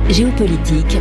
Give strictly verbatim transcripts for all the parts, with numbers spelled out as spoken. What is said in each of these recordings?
Géopolitique,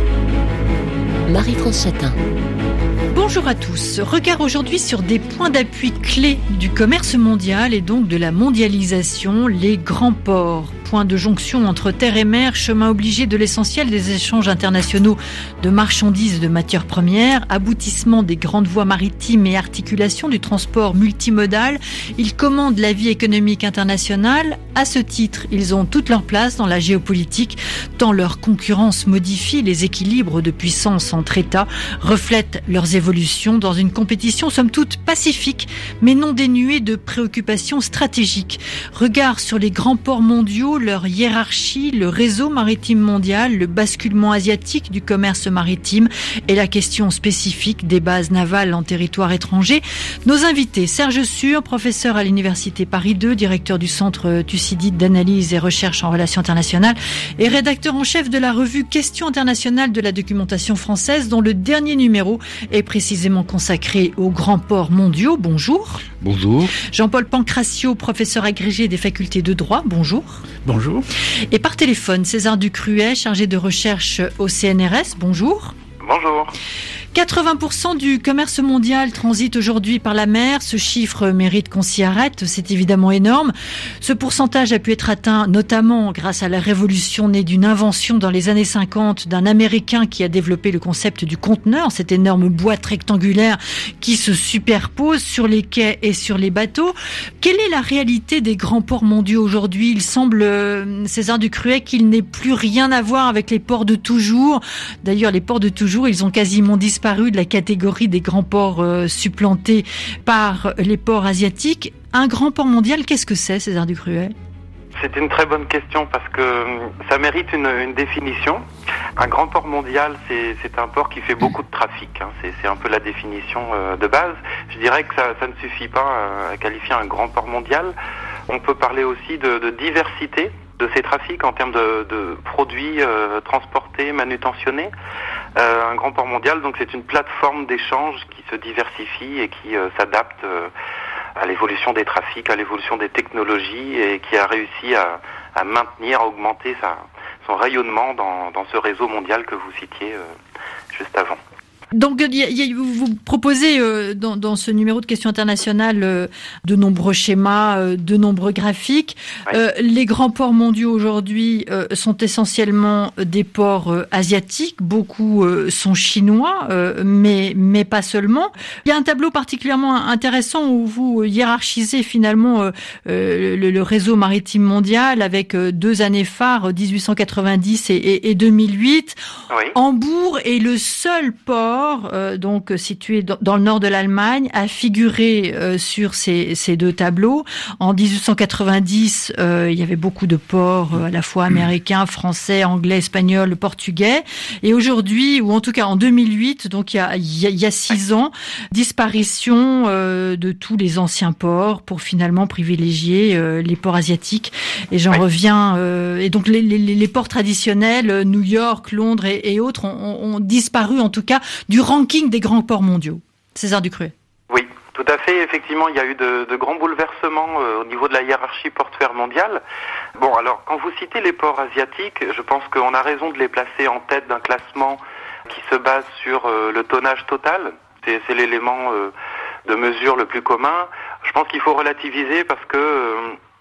Marie-France Chatin. Bonjour à tous. Regard aujourd'hui sur des points d'appui clés du commerce mondial et donc de la mondialisation, les grands ports. Point de jonction entre terre et mer, chemin obligé de l'essentiel des échanges internationaux de marchandises et de matières premières, aboutissement des grandes voies maritimes et articulation du transport multimodal. Ils commandent la vie économique internationale. À ce titre, ils ont toute leur place dans la géopolitique, tant leur concurrence modifie les équilibres de puissance entre États, reflète leurs évolutions dans une compétition somme toute pacifique, mais non dénuée de préoccupations stratégiques. Regard sur les grands ports mondiaux, leur hiérarchie, le réseau maritime mondial, le basculement asiatique du commerce maritime et la question spécifique des bases navales en territoire étranger. Nos invités, Serge Sûr, professeur à l'Université Paris deux, directeur du Centre Thucydide d'analyse et recherche en relations internationales et rédacteur en chef de la revue Questions internationales de la documentation française, dont le dernier numéro est précisément consacré aux grands ports mondiaux. Bonjour. Bonjour. Jean-Paul Pancracio, professeur agrégé des facultés de droit. Bonjour. Bonjour. Et par téléphone, César Ducruet, chargé de recherche au C N R S. Bonjour. Bonjour. quatre-vingts pour cent du commerce mondial transite aujourd'hui par la mer. Ce chiffre mérite qu'on s'y arrête. C'est évidemment énorme. Ce pourcentage a pu être atteint notamment grâce à la révolution née d'une invention dans les années cinquante d'un Américain qui a développé le concept du conteneur, cette énorme boîte rectangulaire qui se superpose sur les quais et sur les bateaux. Quelle est la réalité des grands ports mondiaux aujourd'hui ? Il semble, César Ducruet, qu'il n'ait plus rien à voir avec les ports de toujours. D'ailleurs, les ports de toujours, ils ont quasiment disparu de la catégorie des grands ports euh, supplantés par les ports asiatiques. Un grand port mondial, qu'est-ce que c'est, César Ducruet ? C'est une très bonne question parce que ça mérite une, une définition. Un grand port mondial, c'est, c'est un port qui fait beaucoup de trafic. Hein. C'est, c'est un peu la définition euh, de base. Je dirais que ça, ça ne suffit pas euh, à qualifier un grand port mondial. On peut parler aussi de, de diversité de ces trafics en termes de, de produits euh, transportés, manutentionnés. Euh, un grand port mondial, donc c'est une plateforme d'échange qui se diversifie et qui euh, s'adapte euh, à l'évolution des trafics, à l'évolution des technologies et qui a réussi à, à maintenir, à augmenter sa, son rayonnement dans, dans ce réseau mondial que vous citiez euh, juste avant. Donc, y a, y a, vous proposez euh, dans, dans ce numéro de Questions internationales euh, de nombreux schémas, euh, de nombreux graphiques. Oui. Euh, les grands ports mondiaux aujourd'hui euh, sont essentiellement des ports euh, asiatiques. Beaucoup euh, sont chinois, euh, mais mais pas seulement. Il y a un tableau particulièrement intéressant où vous hiérarchisez finalement euh, euh, le, le réseau maritime mondial avec euh, deux années phares, dix-huit cent quatre-vingt-dix et, et, et deux mille huit. Oui. Hambourg est le seul port Euh, donc situé dans, dans le nord de l'Allemagne, a figuré euh, sur ces, ces deux tableaux. En dix-huit cent quatre-vingt-dix, euh, il y avait beaucoup de ports euh, à la fois américains, français, anglais, espagnols, portugais. Et aujourd'hui, ou en tout cas en deux mille huit, donc il y a, il y a, il y a six ans, disparition euh, de tous les anciens ports pour finalement privilégier euh, les ports asiatiques. Et j'en oui. reviens. Euh, et donc les, les, les ports traditionnels, New York, Londres et, et autres, ont, ont disparu en tout cas du ranking des grands ports mondiaux. César Ducruet. Oui, tout à fait. Effectivement, il y a eu de, de grands bouleversements euh, au niveau de la hiérarchie portuaire mondiale. Bon, alors, quand vous citez les ports asiatiques, je pense qu'on a raison de les placer en tête d'un classement qui se base sur euh, le tonnage total. C'est, c'est l'élément euh, de mesure le plus commun. Je pense qu'il faut relativiser parce que euh,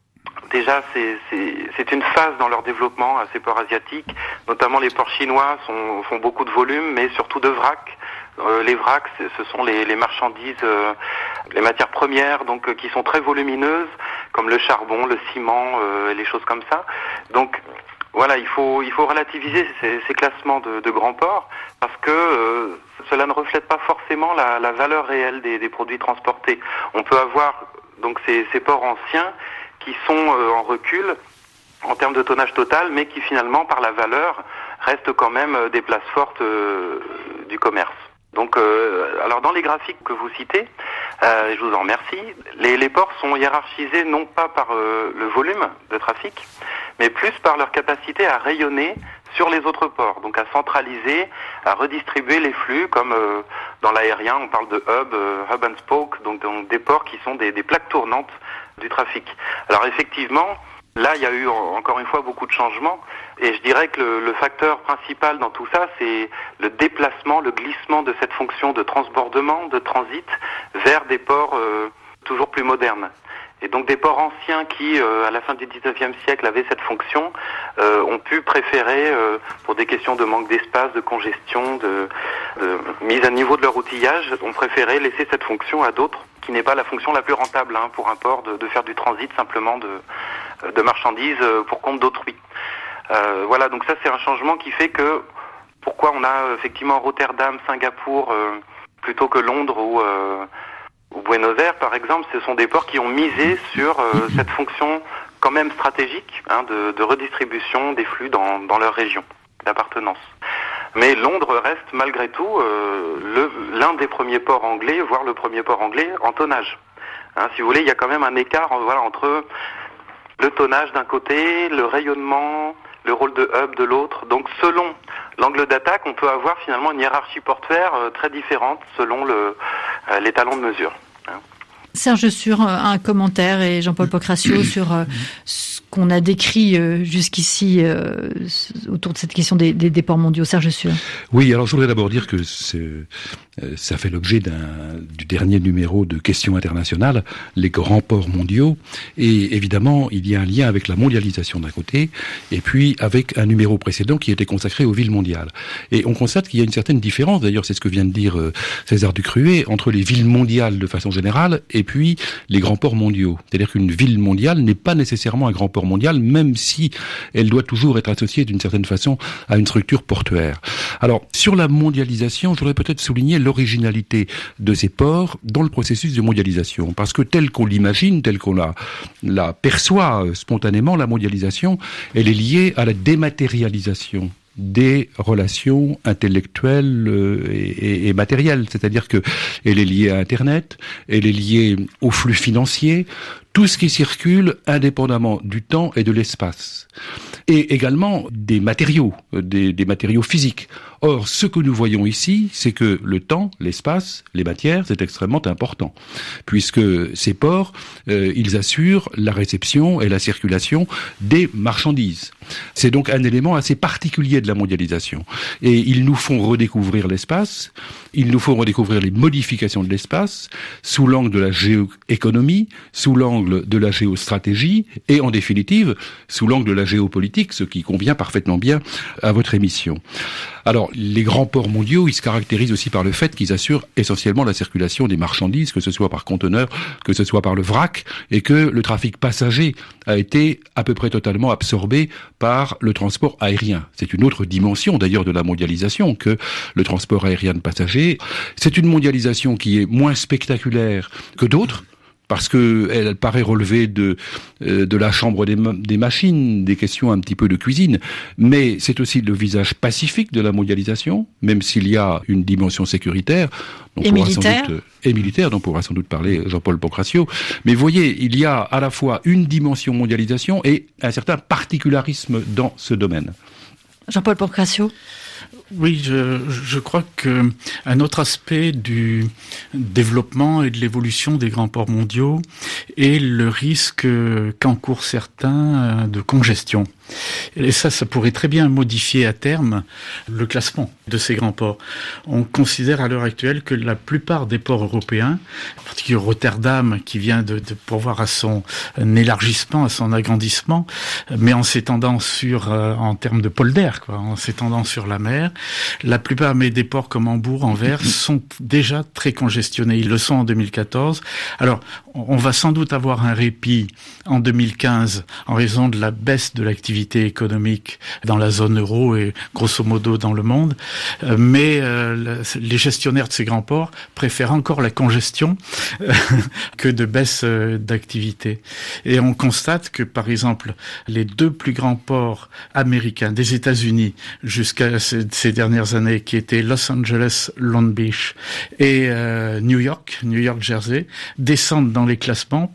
déjà, c'est, c'est, c'est une phase dans leur développement à ces ports asiatiques. Notamment, les ports chinois sont, font beaucoup de volume, mais surtout de vrac. Euh, les vracs, ce sont les, les marchandises, euh, les matières premières, donc euh, qui sont très volumineuses, comme le charbon, le ciment, euh, les choses comme ça. Donc, voilà, il faut, il faut relativiser ces, ces classements de, de grands ports parce que euh, cela ne reflète pas forcément la, la valeur réelle des, des produits transportés. On peut avoir donc ces, ces ports anciens qui sont euh, en recul en termes de tonnage total, mais qui finalement, par la valeur, restent quand même euh, des places fortes euh, du commerce. Donc, euh, alors dans les graphiques que vous citez, euh, je vous en remercie, les, les ports sont hiérarchisés non pas par euh, le volume de trafic, mais plus par leur capacité à rayonner sur les autres ports, donc à centraliser, à redistribuer les flux, comme euh, dans l'aérien, on parle de hub, euh, hub and spoke, donc, donc des ports qui sont des, des plaques tournantes du trafic. Alors effectivement, Là, il y a eu encore une fois beaucoup de changements et je dirais que le, le facteur principal dans tout ça, c'est le déplacement, le glissement de cette fonction de transbordement, de transit, vers des ports euh, toujours plus modernes. Et donc des ports anciens qui, euh, à la fin du dix-neuvième siècle, avaient cette fonction, euh, ont pu préférer, euh, pour des questions de manque d'espace, de congestion, de, de mise à niveau de leur outillage, ont préféré laisser cette fonction à d'autres, qui n'est pas la fonction la plus rentable hein, pour un port, de, de faire du transit simplement de, de marchandises pour compte d'autrui. Euh, voilà, donc ça c'est un changement qui fait que, pourquoi on a effectivement Rotterdam, Singapour, euh, plutôt que Londres ou... Euh, ou Buenos Aires, par exemple, ce sont des ports qui ont misé sur euh, cette fonction quand même stratégique hein, de, de redistribution des flux dans, dans leur région d'appartenance. Mais Londres reste malgré tout euh, le, l'un des premiers ports anglais, voire le premier port anglais en tonnage. Hein, si vous voulez, il y a quand même un écart voilà, entre le tonnage d'un côté, le rayonnement, le rôle de hub de l'autre. Donc selon l'angle d'attaque, on peut avoir finalement une hiérarchie portuaire euh, très différente selon le, euh, les talons de mesure. Hein. Serge Sur, un commentaire et Jean-Paul Pocracio sur euh, ce qu'on a décrit euh, jusqu'ici euh, autour de cette question des, des, des ports mondiaux. Serge Sur. Oui, alors je voudrais d'abord dire que c'est, euh, ça fait l'objet d'un, du dernier numéro de Questions internationales, les grands ports mondiaux. Et évidemment, il y a un lien avec la mondialisation d'un côté, et puis avec un numéro précédent qui était consacré aux villes mondiales. Et on constate qu'il y a une certaine différence, d'ailleurs c'est ce que vient de dire euh, César Ducruet, entre les villes mondiales de façon générale et puis les grands ports mondiaux. C'est-à-dire qu'une ville mondiale n'est pas nécessairement un grand port mondial, même si elle doit toujours être associée d'une certaine façon à une structure portuaire. Alors, sur la mondialisation, je voudrais peut-être souligner l'originalité de ces ports dans le processus de mondialisation. Parce que tel qu'on l'imagine, tel qu'on la, la perçoit spontanément, la mondialisation, elle est liée à la dématérialisation des relations intellectuelles euh, et, et matérielles, c'est-à-dire que elle est liée à Internet, elle est liée aux flux financiers, tout ce qui circule indépendamment du temps et de l'espace, et également des matériaux, des, des matériaux physiques. Or, ce que nous voyons ici, c'est que le temps, l'espace, les matières, c'est extrêmement important, puisque ces ports, euh, ils assurent la réception et la circulation des marchandises. C'est donc un élément assez particulier de la mondialisation. Et ils nous font redécouvrir l'espace, ils nous font redécouvrir les modifications de l'espace, sous l'angle de la géoéconomie, sous l'angle de la géostratégie, et en définitive, sous l'angle de la géopolitique, ce qui convient parfaitement bien à votre émission. Alors, les grands ports mondiaux, ils se caractérisent aussi par le fait qu'ils assurent essentiellement la circulation des marchandises, que ce soit par conteneurs, que ce soit par le vrac, et que le trafic passager a été à peu près totalement absorbé par le transport aérien. C'est une autre dimension d'ailleurs de la mondialisation que le transport aérien de passagers. C'est une mondialisation qui est moins spectaculaire que d'autres, parce que elle paraît relever de euh, de la chambre des, ma- des machines, des questions un petit peu de cuisine, mais c'est aussi le visage pacifique de la mondialisation, même s'il y a une dimension sécuritaire dont et militaire, sans doute, et militaire dont pourra sans doute parler Jean-Paul Pocracio. Mais voyez, il y a à la fois une dimension mondialisation et un certain particularisme dans ce domaine. Jean-Paul Pocracio. Oui, je, je crois que un autre aspect du développement et de l'évolution des grands ports mondiaux est le risque qu'encourent certains de congestion. Et ça, ça pourrait très bien modifier à terme le classement de ces grands ports. On considère à l'heure actuelle que la plupart des ports européens, en particulier Rotterdam, qui vient de, de pourvoir à son élargissement, à son agrandissement, mais en s'étendant sur, euh, en termes de polder, quoi, en s'étendant sur la mer, la plupart mais des ports comme Hambourg, Anvers, sont déjà très congestionnés. Ils le sont en deux mille quatorze. Alors, on va sans doute avoir un répit en deux mille quinze en raison de la baisse de l'activité économique dans la zone euro et grosso modo dans le monde, mais euh, les gestionnaires de ces grands ports préfèrent encore la congestion que de baisse d'activité. Et on constate que, par exemple, les deux plus grands ports américains des États-Unis jusqu'à ces dernières années, qui étaient Los Angeles, Long Beach et euh, New York, New York, Jersey, descendent dans les classements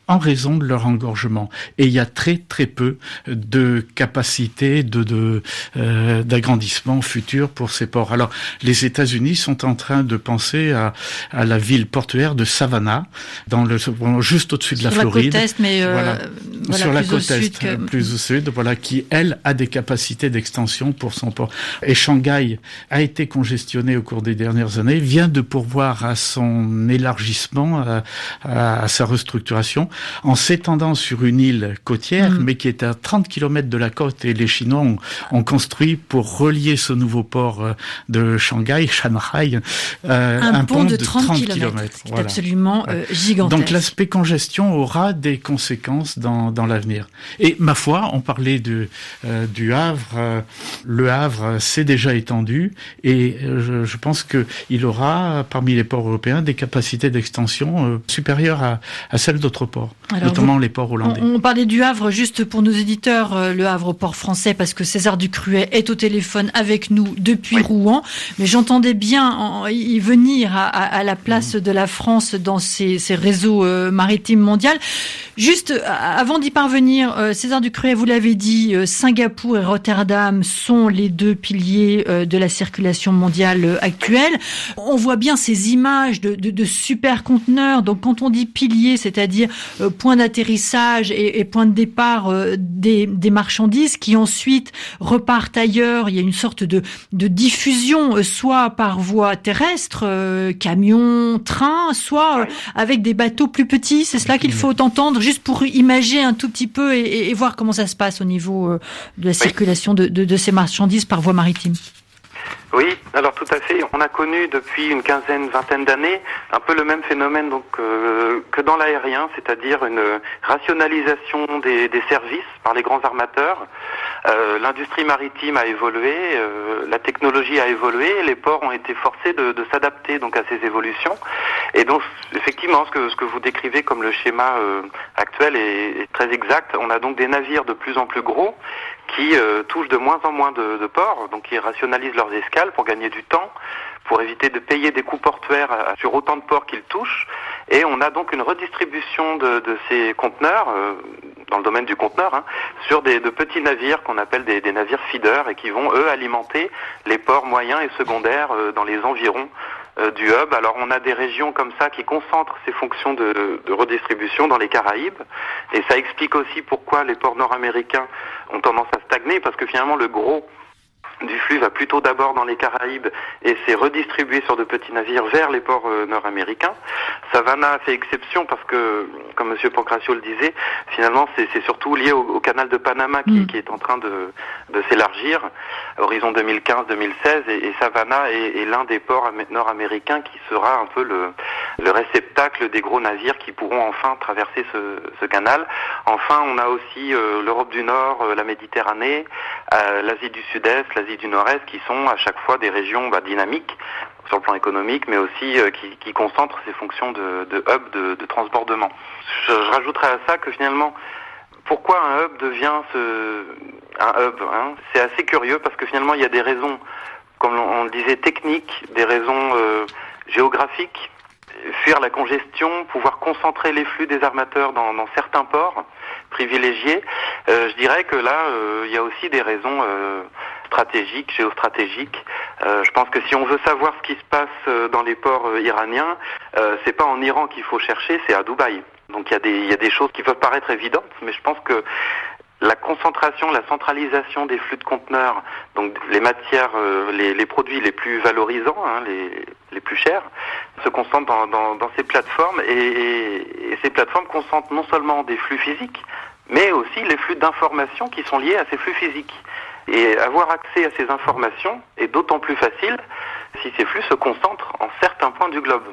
en raison de leur engorgement. Et il y a très très peu de capacité de, de euh, d'agrandissement futur pour ces ports. Alors, les États-Unis sont en train de penser à, à la ville portuaire de Savannah, dans le juste au-dessus de la sur Floride. La côte est, mais euh, voilà. voilà, sur la plus côte au sud est, que... plus au sud, voilà, qui elle a des capacités d'extension pour son port. Et Shanghai a été congestionné au cours des dernières années, vient de pourvoir à son élargissement, à, à, à sa restructuration, en s'étendant sur une île côtière, mmh. mais qui est à trente kilomètres de la côte. Et les Chinois ont, ont construit pour relier ce nouveau port de Shanghai, Shanghai, euh, un, un pont, pont de de trente trente kilomètres, qui est voilà. absolument euh, gigantesque. Donc l'aspect congestion aura des conséquences dans, dans l'avenir. Et ma foi, on parlait de, euh, du Havre. Euh, le Havre s'est déjà étendu et euh, je, je pense qu'il aura, parmi les ports européens, des capacités d'extension euh, supérieures à, à celles d'autres ports, Alors notamment vous, les ports hollandais. On, on parlait du Havre, juste pour nos éditeurs, euh, le Havre port français, parce que César Ducruet est au téléphone avec nous depuis oui. Rouen. Mais j'entendais bien en, y venir à, à, à la place mmh. de la France dans ces, ces réseaux euh, maritimes mondiaux. Juste, avant d'y parvenir, euh, César Ducruet, vous l'avez dit, euh, Singapour et Rotterdam sont les deux piliers euh, de la circulation mondiale euh, actuelle. On voit bien ces images de, de, de super conteneurs. Donc, quand on dit piliers, c'est-à-dire euh, point d'atterrissage et, et point de départ euh, des, des marchandises qui ensuite repartent ailleurs. Il y a une sorte de, de diffusion, euh, soit par voie terrestre, euh, camion, train, soit euh, avec des bateaux plus petits. C'est cela qu'il faut entendre, juste pour imager un tout petit peu et, et, et voir comment ça se passe au niveau euh, de la circulation de, de, de ces marchandises par voie maritime. Oui, alors tout à fait. On a connu depuis une quinzaine, vingtaine d'années un peu le même phénomène donc euh, que dans l'aérien, c'est-à-dire une rationalisation des, des services par les grands armateurs. Euh, l'industrie maritime a évolué, euh, la technologie a évolué, et les ports ont été forcés de, de s'adapter donc à ces évolutions. Et donc effectivement, ce que, ce que vous décrivez comme le schéma euh, actuel est, est très exact. On a donc des navires de plus en plus gros qui euh, touchent de moins en moins de, de ports, donc qui rationalisent leurs escales pour gagner du temps, pour éviter de payer des coûts portuaires sur autant de ports qu'ils touchent. Et on a donc une redistribution de, de ces conteneurs, euh, dans le domaine du conteneur, hein, sur des de petits navires qu'on appelle des, des navires feeders et qui vont, eux, alimenter les ports moyens et secondaires euh, dans les environs euh, du hub. Alors on a des régions comme ça qui concentrent ces fonctions de, de redistribution dans les Caraïbes. Et ça explique aussi pourquoi les ports nord-américains ont tendance à stagner, parce que finalement le gros du flux va plutôt d'abord dans les Caraïbes et c'est redistribué sur de petits navires vers les ports euh, nord-américains. Savannah a fait exception parce que, comme M. Pancracio le disait, finalement c'est, c'est surtout lié au, au canal de Panama qui, mmh. qui est en train de, de s'élargir, horizon deux mille quinze deux mille seize, et, et Savannah est, est l'un des ports nord-américains qui sera un peu le, le réceptacle des gros navires qui pourront enfin traverser ce, ce canal. Enfin, on a aussi euh, l'Europe du Nord, euh, la Méditerranée, euh, l'Asie du Sud-Est, l'Asie du Nord-Est, qui sont à chaque fois des régions bah, dynamiques sur le plan économique, mais aussi euh, qui, qui concentrent ces fonctions de, de hub de, de transbordement. Je, je rajouterais à ça que finalement, pourquoi un hub devient ce, un hub hein C'est assez curieux parce que finalement il y a des raisons, comme on, on le disait, techniques, des raisons euh, géographiques, fuir la congestion, pouvoir concentrer les flux des armateurs dans, dans certains ports privilégiés. Euh, je dirais que là, euh, il y a aussi des raisons euh, stratégiques, géostratégiques. Euh, je pense que si on veut savoir ce qui se passe euh, dans les ports euh, iraniens, euh, c'est pas en Iran qu'il faut chercher, c'est à Dubaï. Donc il y a des il y a des choses qui peuvent paraître évidentes, mais je pense que la concentration, la centralisation des flux de conteneurs, donc les matières, euh, les, les produits les plus valorisants, hein, les, les plus chers, se concentrent dans, dans, dans ces plateformes et, et, et ces plateformes concentrent non seulement des flux physiques, mais aussi les flux d'informations qui sont liés à ces flux physiques. Et avoir accès à ces informations est d'autant plus facile si ces flux se concentrent en certains points du globe.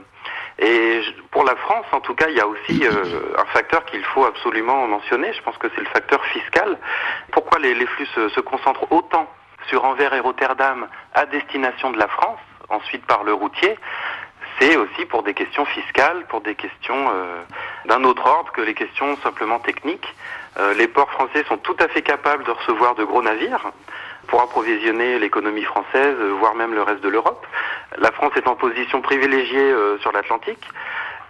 Et pour la France, en tout cas, il y a aussi euh, un facteur qu'il faut absolument mentionner. Je pense que c'est le facteur fiscal. Pourquoi les, les flux se, se concentrent autant sur Anvers et Rotterdam à destination de la France, ensuite par le routier? C'est aussi pour des questions fiscales, pour des questions euh, d'un autre ordre que les questions simplement techniques. Euh, les ports français sont tout à fait capables de recevoir de gros navires pour approvisionner l'économie française, voire même le reste de l'Europe. La France est en position privilégiée euh, sur l'Atlantique,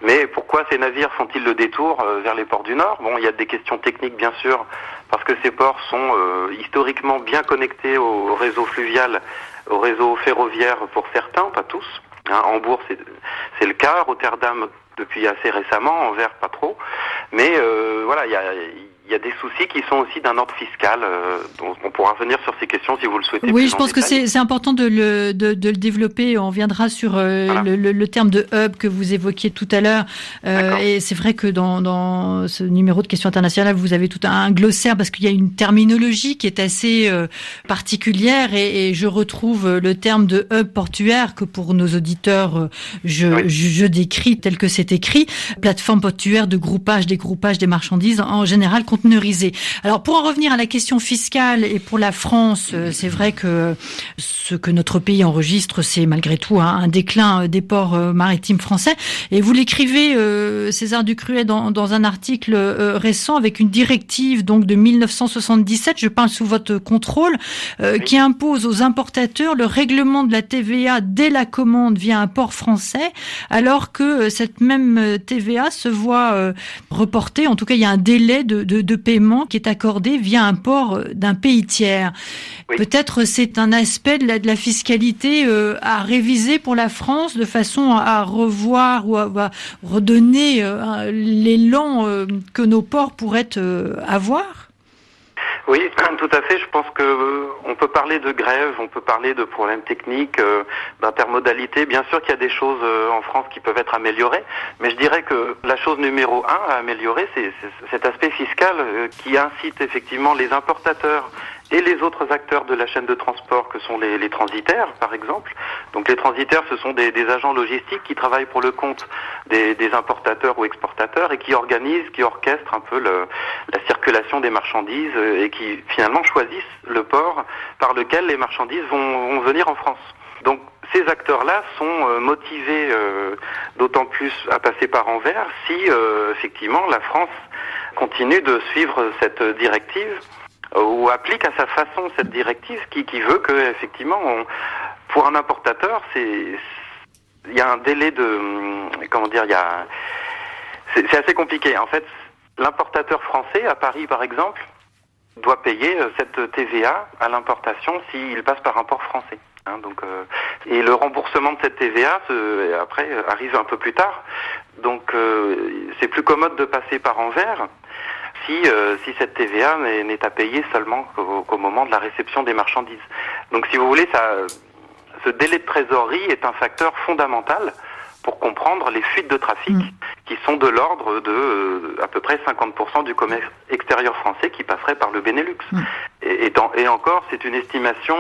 Mais pourquoi ces navires font-ils le détour euh, vers les ports du Nord? Bon, il y a des questions techniques bien sûr, parce que ces ports sont euh, historiquement bien connectés au réseau fluvial, au réseau ferroviaire pour certains, pas tous. Hein, Hambourg, c'est, c'est le cas, Rotterdam depuis assez récemment, Anvers pas trop. Mais euh, voilà, il y a... Il y a des soucis qui sont aussi d'un ordre fiscal. Euh, dont on pourra revenir sur ces questions si vous le souhaitez. Oui, je pense que c'est, c'est important de le, de, de le développer. On viendra sur euh, voilà. le, le, le terme de hub que vous évoquiez tout à l'heure. Euh, et c'est vrai que dans, dans ce numéro de questions internationales, vous avez tout un, un glossaire parce qu'il y a une terminologie qui est assez euh, particulière. Et, et je retrouve le terme de hub portuaire que pour nos auditeurs, je, oui. je, je décris tel que c'est écrit. Plateforme portuaire de groupage, dégroupage des marchandises en général conteneurisées. Alors pour en revenir à la question fiscale et pour la France, c'est vrai que ce que notre pays enregistre, c'est malgré tout un, un déclin des ports maritimes français. Et vous l'écrivez, euh, César Ducruet, dans, dans un article euh, récent avec une directive donc de mille neuf cent soixante-dix-sept, je parle sous votre contrôle, euh, oui. qui impose aux importateurs le règlement de la T V A dès la commande via un port français, alors que cette même T V A se voit euh, reportée. En tout cas, il y a un délai de, de, de paiement qui est accordé via un port d'un pays tiers. Oui. Peut-être c'est un aspect de la, de la fiscalité euh, à réviser pour la France de façon à revoir ou à, à redonner euh, l'élan euh, que nos ports pourraient euh, avoir. Oui, tout à fait. Je pense que euh, on peut parler de grève, on peut parler de problèmes techniques, euh, d'intermodalité. Bien sûr qu'il y a des choses euh, en France qui peuvent être améliorées, mais je dirais que la chose numéro un à améliorer, c'est, c'est cet aspect fiscal euh, qui incite effectivement les importateurs et les autres acteurs de la chaîne de transport que sont les, les transitaires, par exemple. Donc les transitaires, ce sont des, des agents logistiques qui travaillent pour le compte des, des importateurs ou exportateurs et qui organisent, qui orchestrent un peu le, la circulation des marchandises et qui finalement choisissent le port par lequel les marchandises vont, vont venir en France. Donc ces acteurs-là sont euh, motivés euh, d'autant plus à passer par Anvers si euh, effectivement la France continue de suivre cette directive ou applique à sa façon cette directive qui, qui veut que effectivement on, pour un importateur c'est il y a un délai de comment dire il y a c'est, c'est assez compliqué en fait. L'importateur français à Paris par exemple doit payer cette T V A à l'importation s'il passe par un port français. Hein, donc euh, et le remboursement de cette T V A se, après arrive un peu plus tard. Donc euh, c'est plus commode de passer par Anvers. Si, euh, si cette T V A n'est, n'est à payer seulement qu'au, qu'au moment de la réception des marchandises. Donc si vous voulez, ça, ce délai de trésorerie est un facteur fondamental pour comprendre les fuites de trafic mmh. qui sont de l'ordre de euh, à peu près cinquante pour cent du commerce extérieur français qui passerait par le Benelux. Mmh. Et, et, dans, et encore, c'est une estimation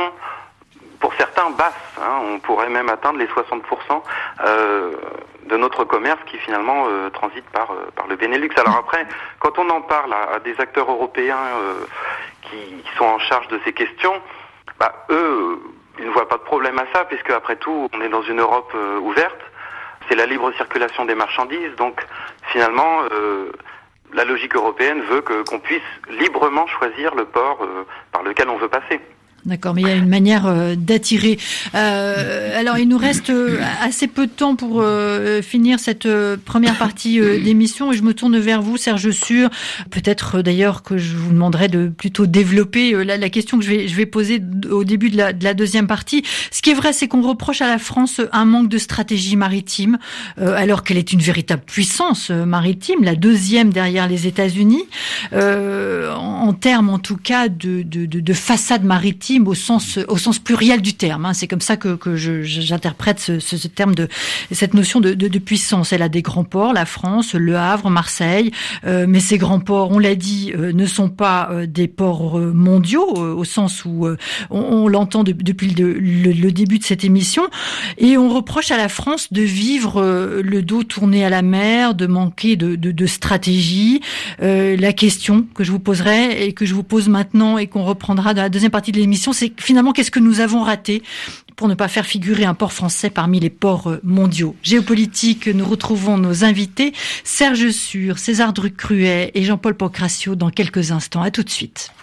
pour certains basse. Hein, on pourrait même atteindre les soixante pour cent euh, de notre commerce qui finalement euh, transite par euh, par le Benelux. Alors après, quand on en parle à, à des acteurs européens euh, qui, qui sont en charge de ces questions, bah eux, ils ne voient pas de problème à ça, puisque après tout, on est dans une Europe euh, ouverte. C'est la libre circulation des marchandises, donc finalement, euh, la logique européenne veut que qu'on puisse librement choisir le port euh, par lequel on veut passer. D'accord, mais il y a une manière euh, d'attirer. Euh, alors, il nous reste euh, assez peu de temps pour euh, finir cette euh, première partie euh, d'émission, et je me tourne vers vous, Serge Sûr. Peut-être euh, d'ailleurs que je vous demanderai de plutôt développer euh, la, la question que je vais, je vais poser au début de la, de la deuxième partie. Ce qui est vrai, c'est qu'on reproche à la France un manque de stratégie maritime, euh, alors qu'elle est une véritable puissance euh, maritime, la deuxième derrière les États-Unis, euh, en, en termes en tout cas de, de, de, de façade maritime, au sens au sens pluriel du terme. Hein. C'est comme ça que que je, j'interprète ce, ce, ce terme de cette notion de, de, de puissance. Elle a des grands ports, la France, Le Havre, Marseille, euh, mais ces grands ports, on l'a dit, euh, ne sont pas euh, des ports euh, mondiaux euh, au sens où euh, on, on l'entend de, depuis le, le, le début de cette émission. Et on reproche à la France de vivre euh, le dos tourné à la mer, de manquer de, de, de stratégie. Euh, la question que je vous poserai et que je vous pose maintenant et qu'on reprendra dans la deuxième partie de l'émission, c'est finalement qu'est-ce que nous avons raté pour ne pas faire figurer un port français parmi les ports mondiaux. Géopolitique, nous retrouvons nos invités, Serge Sûr, César Ducruet et Jean-Paul Pancracio dans quelques instants. À tout de suite.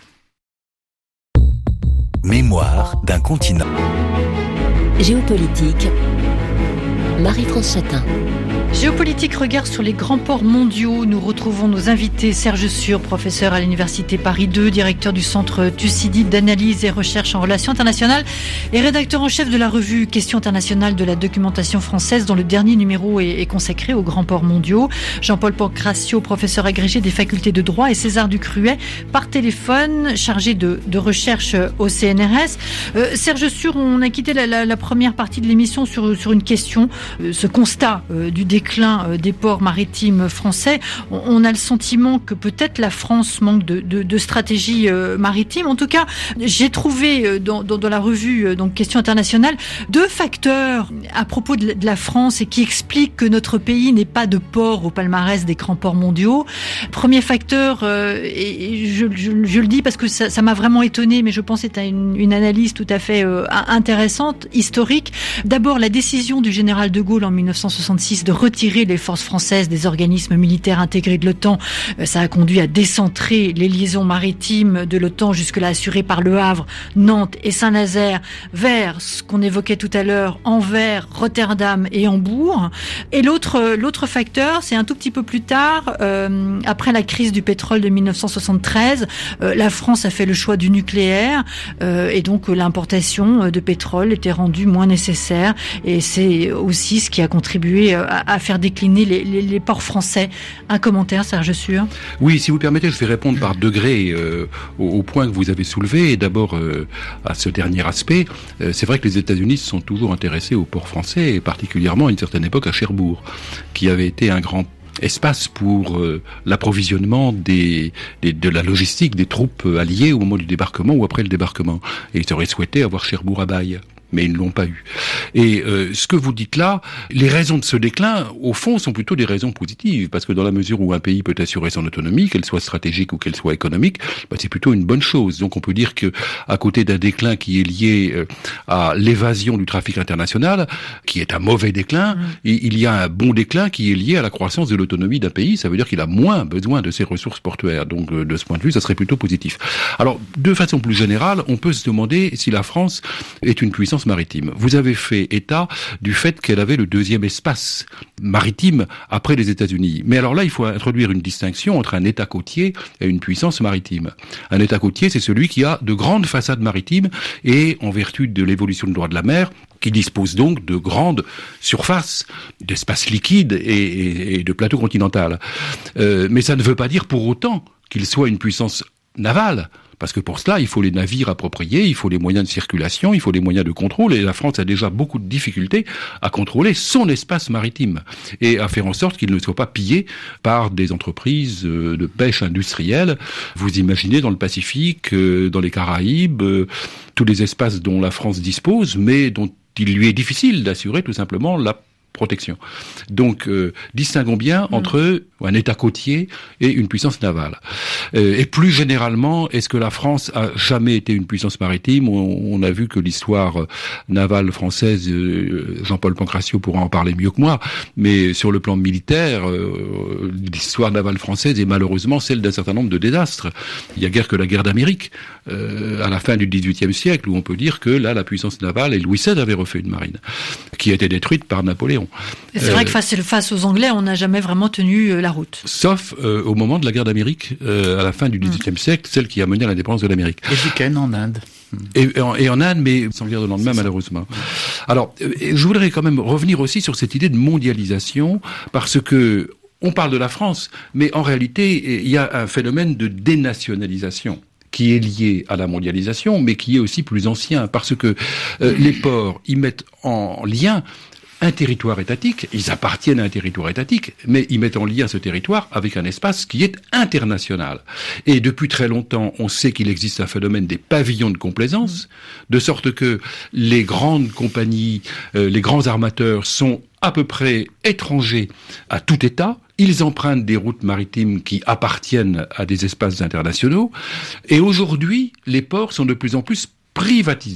Mémoire d'un continent. Géopolitique, Marie-France Chatin. Géopolitique, regard sur les grands ports mondiaux. Nous retrouvons nos invités. Serge Sûr, professeur à l'Université Paris deux, directeur du Centre Thucydide d'analyse et recherche en relations internationales et rédacteur en chef de la revue Questions internationales de la documentation française, dont le dernier numéro est, est consacré aux grands ports mondiaux. Jean-Paul Pancracio, professeur agrégé des facultés de droit, et César Ducruet, par téléphone, chargé de, de recherche au C N R S. Euh, Serge Sûr, on a quitté la, la, la première partie de l'émission sur, sur une question, euh, ce constat euh, du déclin des ports maritimes français. On a le sentiment que peut-être la France manque de, de, de stratégie maritime. En tout cas, j'ai trouvé dans, dans, dans la revue donc Questions internationales deux facteurs à propos de la France et qui expliquent que notre pays n'est pas de port au palmarès des grands ports mondiaux. Premier facteur, et je, je, je le dis parce que ça, ça m'a vraiment étonné, mais je pense que c'est une, une analyse tout à fait intéressante, historique. D'abord, la décision du général de Gaulle en mille neuf cent soixante-six de retirer les forces françaises des organismes militaires intégrés de l'OTAN. Ça a conduit à décentrer les liaisons maritimes de l'OTAN jusque-là assurées par Le Havre, Nantes et Saint-Nazaire vers ce qu'on évoquait tout à l'heure, Anvers, Rotterdam et Hambourg. Et l'autre, l'autre facteur, c'est un tout petit peu plus tard, euh, après la crise du pétrole de mille neuf cent soixante-treize, euh, la France a fait le choix du nucléaire euh, et donc l'importation de pétrole était rendue moins nécessaire et c'est aussi ce qui a contribué à, à faire décliner les, les, les ports français. Un commentaire, Serge Sûr? Oui, si vous permettez, je vais répondre par degrés euh, au, au point que vous avez soulevé. Et d'abord, euh, à ce dernier aspect, euh, c'est vrai que les États-Unis se sont toujours intéressés aux ports français, et particulièrement à une certaine époque à Cherbourg, qui avait été un grand espace pour euh, l'approvisionnement des, des, de la logistique des troupes alliées au moment du débarquement ou après le débarquement. Et ils auraient souhaité avoir Cherbourg à Baille, mais ils ne l'ont pas eu. Et euh, ce que vous dites là, les raisons de ce déclin, au fond, sont plutôt des raisons positives, parce que dans la mesure où un pays peut assurer son autonomie, qu'elle soit stratégique ou qu'elle soit économique, bah, c'est plutôt une bonne chose. Donc on peut dire que, à côté d'un déclin qui est lié euh, à l'évasion du trafic international, qui est un mauvais déclin, mmh. il y a un bon déclin qui est lié à la croissance de l'autonomie d'un pays. Ça veut dire qu'il a moins besoin de ses ressources portuaires. Donc euh, de ce point de vue, ça serait plutôt positif. Alors, de façon plus générale, on peut se demander si la France est une puissance maritime. Vous avez fait état du fait qu'elle avait le deuxième espace maritime après les États-Unis. Mais alors là, il faut introduire une distinction entre un État côtier et une puissance maritime. Un État côtier, c'est celui qui a de grandes façades maritimes et, en vertu de l'évolution du droit de la mer, qui dispose donc de grandes surfaces, d'espaces liquides et, et, et de plateaux continentaux. Euh, mais ça ne veut pas dire pour autant qu'il soit une puissance navale. Parce que pour cela, il faut les navires appropriés, il faut les moyens de circulation, il faut les moyens de contrôle, et la France a déjà beaucoup de difficultés à contrôler son espace maritime, et à faire en sorte qu'il ne soit pas pillé par des entreprises de pêche industrielle. Vous imaginez dans le Pacifique, dans les Caraïbes, tous les espaces dont la France dispose, mais dont il lui est difficile d'assurer tout simplement la protection. Donc, euh, distinguons bien mmh. entre un État côtier et une puissance navale. Euh, et plus généralement, est-ce que la France a jamais été une puissance maritime? on, on a vu que l'histoire navale française, euh, Jean-Paul Pancracio pourra en parler mieux que moi, mais sur le plan militaire, euh, l'histoire navale française est malheureusement celle d'un certain nombre de désastres. Il n'y a guère que la guerre d'Amérique, euh, à la fin du dix-huitième siècle, où on peut dire que là, la puissance navale, et Louis seize avait refait une marine, qui a été détruite par Napoléon. Et c'est euh, vrai que face, face aux Anglais, on n'a jamais vraiment tenu la route. Sauf euh, au moment de la guerre d'Amérique, euh, à la fin du dix-huitième mmh. siècle, celle qui a mené à l'indépendance de l'Amérique. Et Dickens en Inde. Et, et, en, et en Inde, mais sans dire de lendemain, malheureusement. Alors, euh, je voudrais quand même revenir aussi sur cette idée de mondialisation, parce que on parle de la France, mais en réalité, il y a un phénomène de dénationalisation qui est lié à la mondialisation, mais qui est aussi plus ancien, parce que euh, les ports y mettent en lien un territoire étatique, ils appartiennent à un territoire étatique, mais ils mettent en lien ce territoire avec un espace qui est international. Et depuis très longtemps, on sait qu'il existe un phénomène des pavillons de complaisance, de sorte que les grandes compagnies, euh, les grands armateurs sont à peu près étrangers à tout État. Ils empruntent des routes maritimes qui appartiennent à des espaces internationaux. Et aujourd'hui, les ports sont de plus en plus privatisés.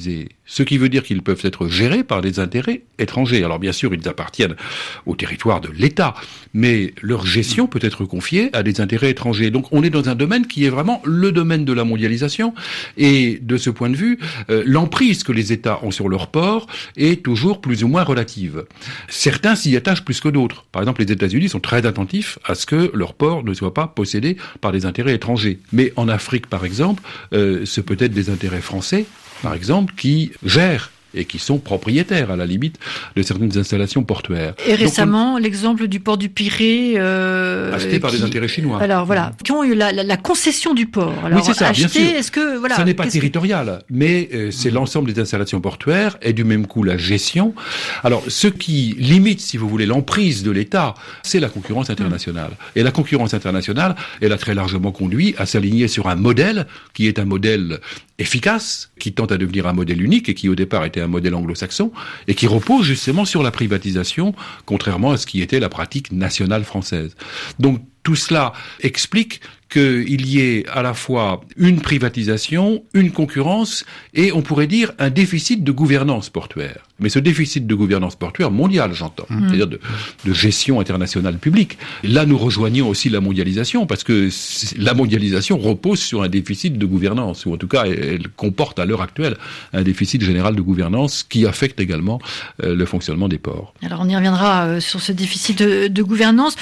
Ce qui veut dire qu'ils peuvent être gérés par des intérêts étrangers. Alors bien sûr, ils appartiennent au territoire de l'État, mais leur gestion peut être confiée à des intérêts étrangers. Donc on est dans un domaine qui est vraiment le domaine de la mondialisation, et de ce point de vue, euh, l'emprise que les États ont sur leurs ports est toujours plus ou moins relative. Certains s'y attachent plus que d'autres. Par exemple, les États-Unis sont très attentifs à ce que leurs ports ne soient pas possédés par des intérêts étrangers. Mais en Afrique, par exemple, euh, ce peut être des intérêts français, par exemple, qui gèrent et qui sont propriétaires, à la limite, de certaines installations portuaires. Et récemment, on... l'exemple du port du Pirée... Euh, acheté par qui... des intérêts chinois. Alors voilà, qui ont eu la, la, la concession du port. Alors, oui, c'est ça, acheté, bien sûr. Est-ce que, voilà, ça n'est pas territorial, que... mais euh, c'est mmh. l'ensemble des installations portuaires, et du même coup la gestion. Alors, ce qui limite, si vous voulez, l'emprise de l'État, c'est la concurrence internationale. Mmh. Et la concurrence internationale, elle a très largement conduit à s'aligner sur un modèle qui est un modèle efficace, qui tente à devenir un modèle unique, et qui au départ était un modèle anglo-saxon, et qui repose justement sur la privatisation, contrairement à ce qui était la pratique nationale française. Donc tout cela explique qu'il y ait à la fois une privatisation, une concurrence, et on pourrait dire un déficit de gouvernance portuaire. Mais ce déficit de gouvernance portuaire mondiale, j'entends, mmh. c'est-à-dire de, de gestion internationale publique. Là, nous rejoignons aussi la mondialisation, parce que la mondialisation repose sur un déficit de gouvernance, ou en tout cas, elle comporte à l'heure actuelle un déficit général de gouvernance qui affecte également euh, le fonctionnement des ports. Alors, on y reviendra euh, sur ce déficit de, de gouvernance.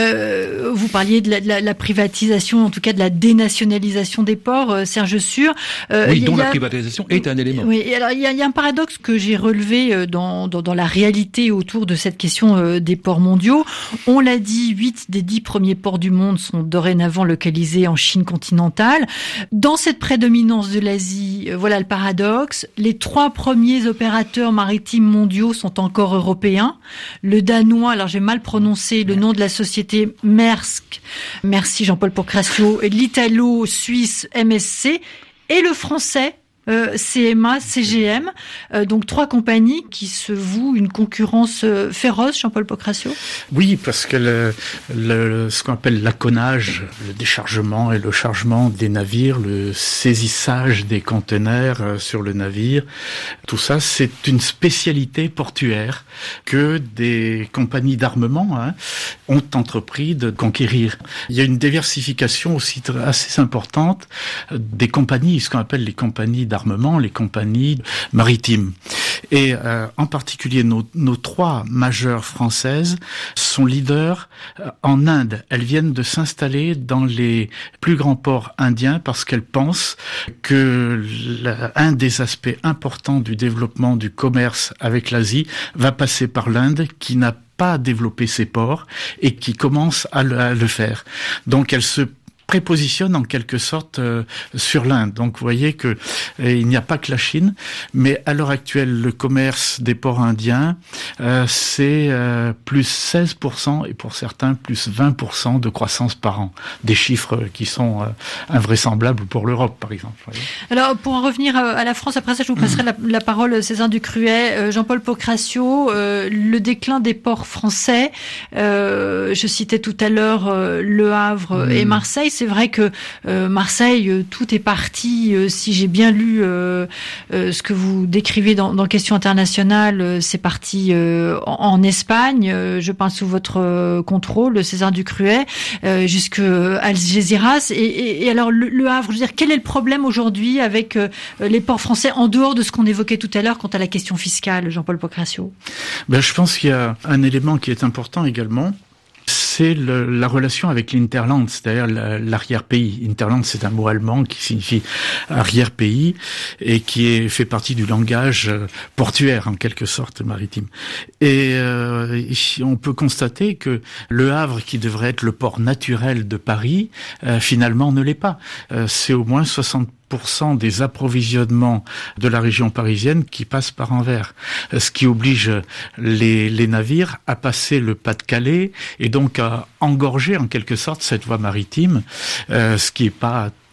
Euh, vous parliez de la, de la, la privatisation, en tout cas de la dénationalisation des ports, euh, Serge Sûr. Euh, oui, dont a... la privatisation est un élément. Oui, et alors il y a, y a un paradoxe que j'ai relevé dans, dans, dans la réalité autour de cette question euh, des ports mondiaux. On l'a dit, huit des dix premiers ports du monde sont dorénavant localisés en Chine continentale. Dans cette prédominance de l'Asie, euh, voilà le paradoxe. Les trois premiers opérateurs maritimes mondiaux sont encore européens. Le danois, alors j'ai mal prononcé le nom de la société, Maersk, merci Jean-Paul Procrasio, et l'italo-suisse M S C, et le français Euh, C M A, C G M, euh, donc trois compagnies qui se vouent une concurrence euh, féroce, Jean-Paul Procrasio. Oui, parce que le, le, ce qu'on appelle l'aconnage, le déchargement et le chargement des navires, le saisissage des conteneurs euh, sur le navire, tout ça, c'est une spécialité portuaire que des compagnies d'armement hein, ont entrepris de conquérir. Il y a une diversification aussi assez importante des compagnies, ce qu'on appelle les compagnies d'armement. Armement, les compagnies maritimes. Et euh, en particulier, nos, nos trois majeures françaises sont leaders euh, en Inde. Elles viennent de s'installer dans les plus grands ports indiens parce qu'elles pensent que la, un des aspects importants du développement du commerce avec l'Asie va passer par l'Inde, qui n'a pas développé ses ports et qui commence à le, à le faire. Donc elles se prépositionne en quelque sorte euh, sur l'Inde. Donc vous voyez que euh, il n'y a pas que la Chine, mais à l'heure actuelle, le commerce des ports indiens, euh, c'est euh, plus seize pour cent et pour certains plus vingt pour cent de croissance par an. Des chiffres qui sont euh, invraisemblables pour l'Europe, par exemple. Alors pour en revenir à la France, après ça je vous passerai mmh. la, la parole, César Ducruet, euh, Jean-Paul Procrasio, euh, le déclin des ports français, euh, je citais tout à l'heure euh, Le Havre mmh. et Marseille. C'est vrai que euh, Marseille, euh, tout est parti. Euh, si j'ai bien lu euh, euh, ce que vous décrivez dans, dans Questions internationales, euh, c'est parti euh, en, en Espagne. Euh, je pense sous votre euh, contrôle, César Ducruet, euh, jusque Algeciras. Et, et, et alors le, le Havre, je veux dire, quel est le problème aujourd'hui avec euh, les ports français en dehors de ce qu'on évoquait tout à l'heure quant à la question fiscale, Jean-Paul Procrasio? Ben, je pense qu'il y a un élément qui est important également. C'est le, la relation avec l'Interland, c'est-à-dire l'arrière-pays. Interland, c'est un mot allemand qui signifie arrière-pays et qui est, fait partie du langage portuaire, en quelque sorte, maritime. Et euh, on peut constater que Le Havre, qui devrait être le port naturel de Paris, euh, finalement ne l'est pas. Euh, c'est au moins soixante pour cent des approvisionnements de la région parisienne qui passent par Anvers, ce qui oblige les, les navires à passer le Pas-de-Calais et donc à engorger en quelque sorte cette voie maritime, euh, ce qui est pas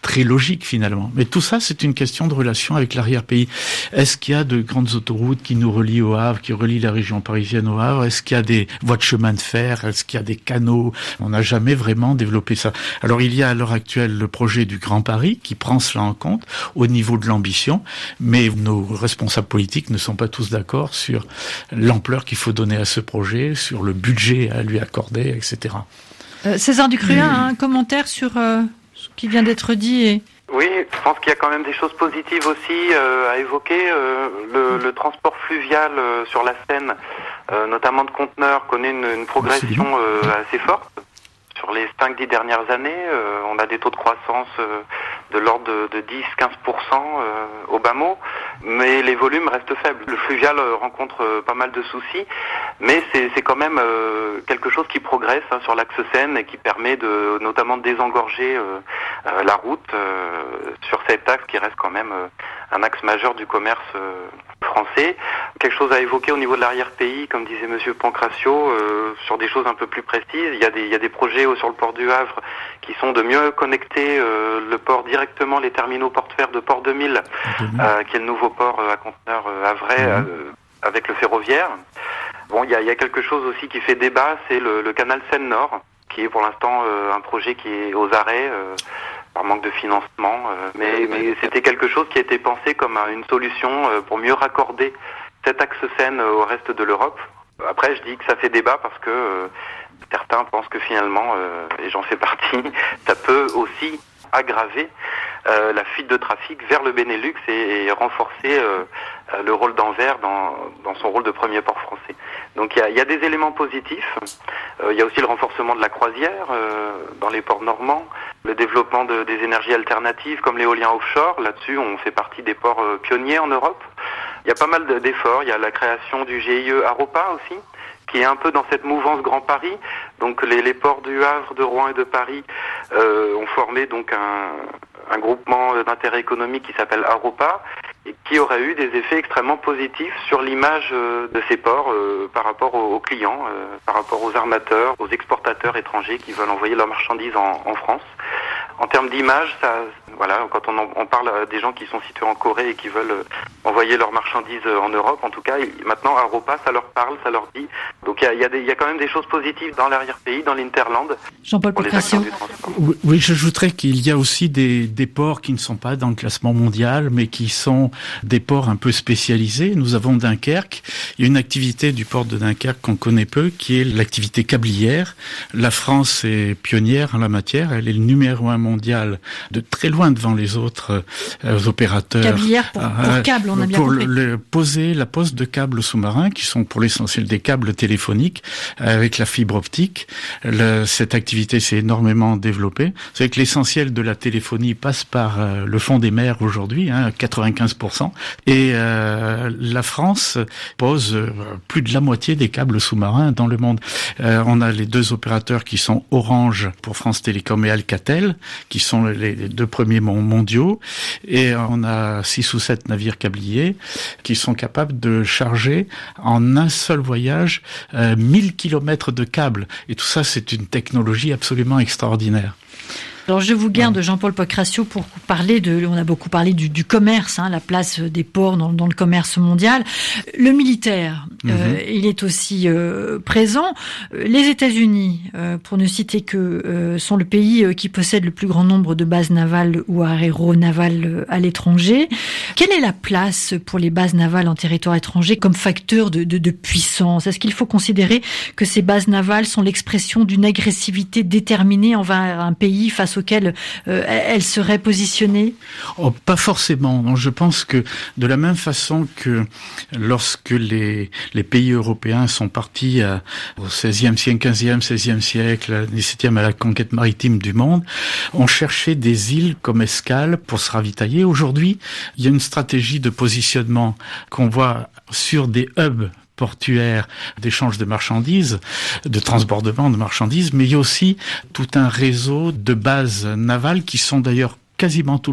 très logique finalement. Mais tout ça, c'est une question de relation avec l'arrière-pays. Est-ce qu'il y a de grandes autoroutes qui nous relient au Havre, qui relient la région parisienne au Havre? Est-ce qu'il y a des voies de chemin de fer? Est-ce qu'il y a des canaux? On n'a jamais vraiment développé ça. Alors il y a à l'heure actuelle le projet du Grand Paris qui prend cela en compte au niveau de l'ambition, mais nos responsables politiques ne sont pas tous d'accord sur l'ampleur qu'il faut donner à ce projet, sur le budget à lui accorder, et cetera. Euh, César Ducruin a un commentaire sur euh, ce qui vient d'être dit et... Oui, je pense qu'il y a quand même des choses positives aussi euh, à évoquer. Euh, le, le transport fluvial euh, sur la Seine, euh, notamment de conteneurs, connaît une, une progression euh, assez forte. Sur les cinq dix dernières années, euh, on a des taux de croissance euh, de l'ordre de, de dix à quinze pour cent euh, au bas mot, mais les volumes restent faibles. Le fluvial euh, rencontre euh, pas mal de soucis, mais c'est, c'est quand même euh, quelque chose qui progresse hein, sur l'axe Seine et qui permet de, notamment de désengorger euh, euh, la route euh, sur cet axe qui reste quand même euh, un axe majeur du commerce euh, français. Quelque chose à évoquer au niveau de l'arrière-pays, comme disait Monsieur Pancratio, euh, sur des choses un peu plus précises. Il y a des, il y a des projets sur le port du Havre qui sont de mieux connecter euh, le port directement, les terminaux portuaires de Port deux mille, euh, qui est le nouveau port euh, à conteneurs euh, havrais, euh, avec le ferroviaire. Bon, il y a, il y a quelque chose aussi qui fait débat, c'est le, le canal Seine-Nord, qui est pour l'instant euh, un projet qui est aux arrêts, euh, par manque de financement, euh, mais, mais c'était quelque chose qui a été pensé comme une solution euh, pour mieux raccorder cet axe Seine au reste de l'Europe. Après, je dis que ça fait débat parce que euh, certains pensent que finalement, euh, et j'en fais partie, ça peut aussi aggraver euh, la fuite de trafic vers le Benelux et, et renforcer euh, le rôle d'Anvers dans, dans son rôle de premier port français. Donc il y a, il y a des éléments positifs. Euh, il y a aussi le renforcement de la croisière euh, dans les ports normands, le développement de, des énergies alternatives comme l'éolien offshore. Là-dessus, on fait partie des ports euh, pionniers en Europe. Il y a pas mal de, d'efforts. Il y a la création du G I E Aropa aussi, qui est un peu dans cette mouvance Grand Paris. Donc les, les ports du Havre, de Rouen et de Paris euh, ont formé donc un, un groupement d'intérêt économique qui s'appelle Aropa et qui aurait eu des effets extrêmement positifs sur l'image euh, de ces ports euh, par rapport aux, aux clients, euh, par rapport aux armateurs, aux exportateurs étrangers qui veulent envoyer leurs marchandises en, en France. En termes d'image, ça, voilà, quand on, en, on parle des gens qui sont situés en Corée et qui veulent envoyer leurs marchandises en Europe, en tout cas, maintenant Aropa, ça leur parle, ça leur dit. Donc il y a, y, a y a quand même des choses positives dans l'arrière-pays, dans l'Hinterland. Jean-Paul Pancratio. Oui, j'ajouterais qu'il y a aussi des, des ports qui ne sont pas dans le classement mondial, mais qui sont des ports un peu spécialisés. Nous avons Dunkerque. Il y a une activité du port de Dunkerque qu'on connaît peu, qui est l'activité câblière. La France est pionnière en la matière. Elle est le numéro un mondial, de très loin devant les autres euh, opérateurs. Câblière pour, pour câble, on a bien pour compris. Le, le poser, la pose de câbles sous-marins, qui sont pour l'essentiel des câbles téléphoniques, euh, avec la fibre optique. Le, cette activité s'est énormément développée. Vous savez que l'essentiel de la téléphonie passe par euh, le fond des mers aujourd'hui, hein, quatre-vingt-quinze pour cent. Et euh, la France pose euh, plus de la moitié des câbles sous-marins dans le monde. Euh, on a les deux opérateurs qui sont Orange pour France Télécom et Alcatel, qui sont les deux premiers mondiaux, et on a six ou sept navires câbliers qui sont capables de charger en un seul voyage euh, mille kilomètres de câbles. Et tout ça, c'est une technologie absolument extraordinaire. Alors je vous garde, Jean-Paul Pancratio, pour parler de, on a beaucoup parlé du, du commerce, hein, la place des ports dans, dans le commerce mondial. Le militaire, mm-hmm. euh, il est aussi euh, présent. Les États-Unis, euh, pour ne citer que, euh, sont le pays qui possède le plus grand nombre de bases navales ou aéronavales à l'étranger. Quelle est la place pour les bases navales en territoire étranger comme facteur de, de, de puissance? Est-ce qu'il faut considérer que ces bases navales sont l'expression d'une agressivité déterminée envers un pays face auquel euh, elle serait positionnée? Oh, pas forcément. Non, je pense que de la même façon que lorsque les, les pays européens sont partis à, au seizième siècle, quinzième, seizième siècle, dix-septième à la conquête maritime du monde, on cherchait des îles comme escale pour se ravitailler. Aujourd'hui, il y a une stratégie de positionnement qu'on voit sur des hubs portuaire d'échange de marchandises, de transbordement de marchandises, mais il y a aussi tout un réseau de bases navales qui sont d'ailleurs quasiment tout le temps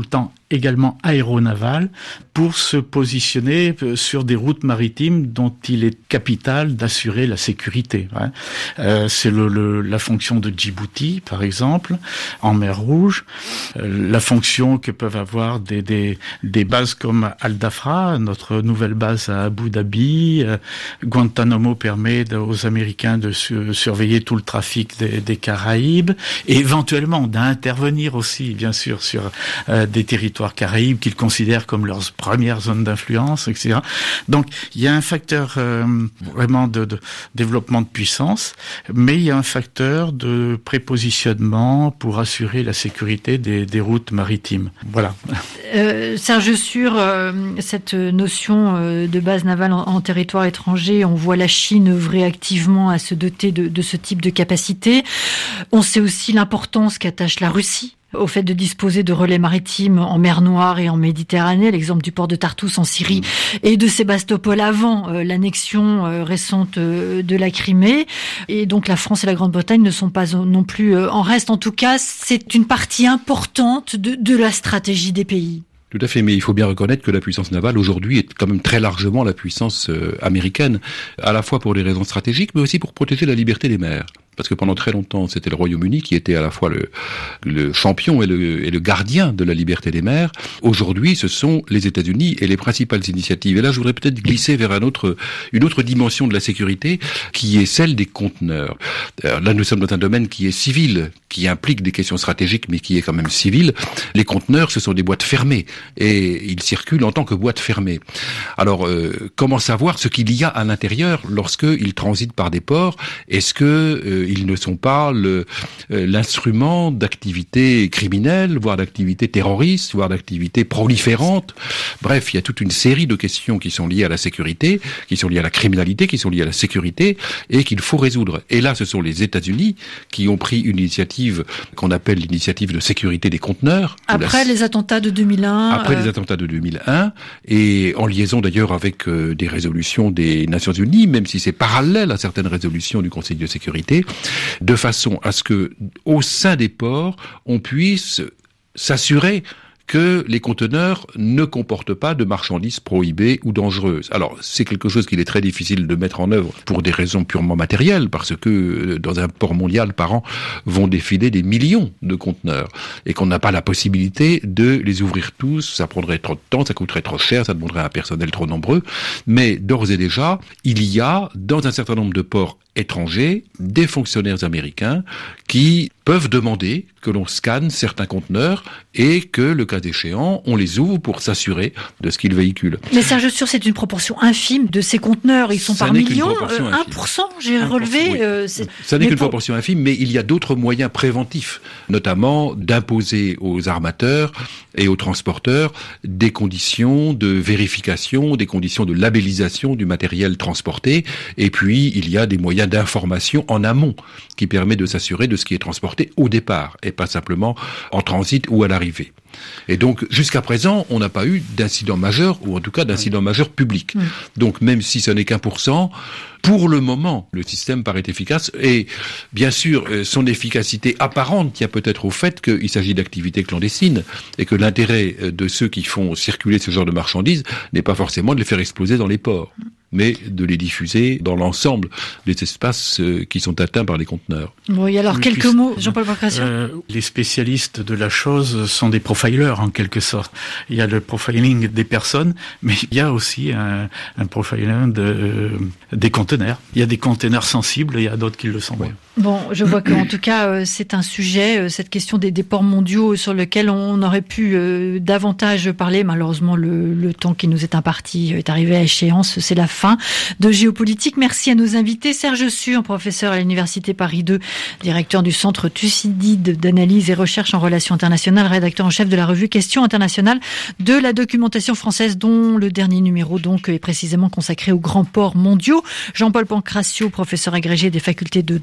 également aéronaval, pour se positionner sur des routes maritimes dont il est capital d'assurer la sécurité. Hein. Euh, c'est le, le, la fonction de Djibouti, par exemple, en mer Rouge, euh, la fonction que peuvent avoir des, des, des bases comme Al-Dafra, notre nouvelle base à Abu Dhabi. Euh, Guantanamo permet aux Américains de su- surveiller tout le trafic des, des Caraïbes et éventuellement d'intervenir aussi, bien sûr, sur euh, des territoires caraïbes qu'ils considèrent comme leurs premières zones d'influence, et cetera. Donc, il y a un facteur euh, vraiment de, de développement de puissance, mais il y a un facteur de prépositionnement pour assurer la sécurité des, des routes maritimes. Voilà. Euh, Serge, sur euh, cette notion euh, de base navale en, en territoire étranger, on voit la Chine œuvrer activement à se doter de, de ce type de capacité. On sait aussi l'importance qu'attache la Russie au fait de disposer de relais maritimes en mer Noire et en Méditerranée, l'exemple du port de Tartous en Syrie et de Sébastopol avant euh, l'annexion euh, récente euh, de la Crimée. Et donc la France et la Grande-Bretagne ne sont pas non plus euh, en reste. En tout cas, c'est une partie importante de, de la stratégie des pays. Tout à fait, mais il faut bien reconnaître que la puissance navale aujourd'hui est quand même très largement la puissance euh, américaine, à la fois pour des raisons stratégiques, mais aussi pour protéger la liberté des mers. Parce que pendant très longtemps, c'était le Royaume-Uni qui était à la fois le, le champion et le, et le gardien de la liberté des mers. Aujourd'hui, ce sont les États-Unis et les principales initiatives. Et là, je voudrais peut-être glisser vers un autre, une autre dimension de la sécurité, qui est celle des conteneurs. Alors là, nous sommes dans un domaine qui est civil, qui implique des questions stratégiques, mais qui est quand même civil. Les conteneurs, ce sont des boîtes fermées, et ils circulent en tant que boîtes fermées. Alors, euh, comment savoir ce qu'il y a à l'intérieur lorsqu'ils transitent par des ports? Est-ce que euh, ils ne sont pas le, euh, l'instrument d'activités criminelles, voire d'activités terroristes, voire d'activités proliférantes. Bref, il y a toute une série de questions qui sont liées à la sécurité, qui sont liées à la criminalité, qui sont liées à la sécurité, et qu'il faut résoudre. Et là, ce sont les États-Unis qui ont pris une initiative qu'on appelle l'initiative de sécurité des conteneurs. Après la... les attentats de deux mille un. Après euh... les attentats de deux mille un, et en liaison d'ailleurs avec euh, des résolutions des Nations Unies, même si c'est parallèle à certaines résolutions du Conseil de sécurité, de façon à ce que, au sein des ports, on puisse s'assurer que les conteneurs ne comportent pas de marchandises prohibées ou dangereuses. Alors, c'est quelque chose qu'il est très difficile de mettre en œuvre pour des raisons purement matérielles, parce que dans un port mondial, par an, vont défiler des millions de conteneurs, et qu'on n'a pas la possibilité de les ouvrir tous. Ça prendrait trop de temps, ça coûterait trop cher, ça demanderait un personnel trop nombreux. Mais d'ores et déjà, il y a, dans un certain nombre de ports étrangers, des fonctionnaires américains qui peuvent demander que l'on scanne certains conteneurs et que, le cas échéant, on les ouvre pour s'assurer de ce qu'ils véhiculent. Mais Serge Sûr, c'est une proportion infime de ces conteneurs. Ils sont ça par millions. Euh, un pour cent, j'ai relevé. Oui. Euh, c'est... Ça n'est mais qu'une pour... proportion infime, mais il y a d'autres moyens préventifs, notamment d'imposer aux armateurs et aux transporteurs des conditions de vérification, des conditions de labellisation du matériel transporté, et puis il y a des moyens d'information en amont qui permet de s'assurer de ce qui est transporté au départ et pas simplement en transit ou à l'arrivée. Et donc, jusqu'à présent, on n'a pas eu d'incident majeur, ou en tout cas d'incident majeur public. Mmh. Donc, même si ce n'est qu'un pour cent, pour le moment, le système paraît efficace. Et bien sûr, son efficacité apparente tient peut-être au fait qu'il s'agit d'activités clandestines et que l'intérêt de ceux qui font circuler ce genre de marchandises n'est pas forcément de les faire exploser dans les ports, mais de les diffuser dans l'ensemble des espaces qui sont atteints par les conteneurs. Oui, alors oui, quelques puis, mots, Jean-Paul Pancracio. Euh, les spécialistes de la chose sont des profilers en quelque sorte. Il y a le profiling des personnes, mais il y a aussi un, un profiling de, euh, des conteneurs. Il y a des conteneurs sensibles et il y a d'autres qui le sont moins. Bon, je vois qu'en tout cas, euh, c'est un sujet, euh, cette question des, des ports mondiaux sur lequel on aurait pu euh, davantage parler. Malheureusement, le, le temps qui nous est imparti est arrivé à échéance. C'est la fin de Géopolitique. Merci à nos invités. Serge Sûr, professeur à l'Université Paris deux, directeur du Centre Thucydide d'analyse et recherche en relations internationales, rédacteur en chef de la revue Questions internationales de la documentation française, dont le dernier numéro donc est précisément consacré aux grands ports mondiaux. Jean-Paul Pancracio, professeur agrégé des facultés de droit et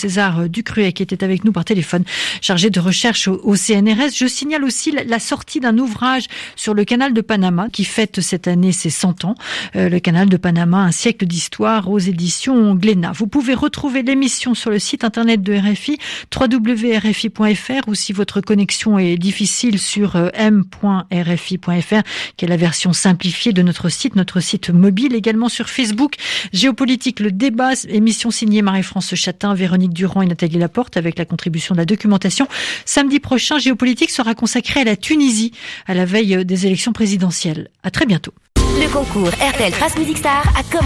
César Ducruet, qui était avec nous par téléphone, chargé de recherche au C N R S. Je signale aussi la sortie d'un ouvrage sur le canal de Panama, qui fête cette année ses cent ans. Euh, le canal de Panama, un siècle d'histoire, aux éditions Glénat. Vous pouvez retrouver l'émission sur le site internet de R F I, w w w point r f i point f r, ou si votre connexion est difficile, sur m point r f i point f r, qui est la version simplifiée de notre site, notre site mobile, également sur Facebook. Géopolitique, le débat, émission signée Marie-France Chatin, Véronique Durand et Nathalie Laporte, avec la contribution de la documentation. Samedi prochain, Géopolitique sera consacré à la Tunisie, à la veille des élections présidentielles. À très bientôt. Le concours R T L Trace Music Star a commencé.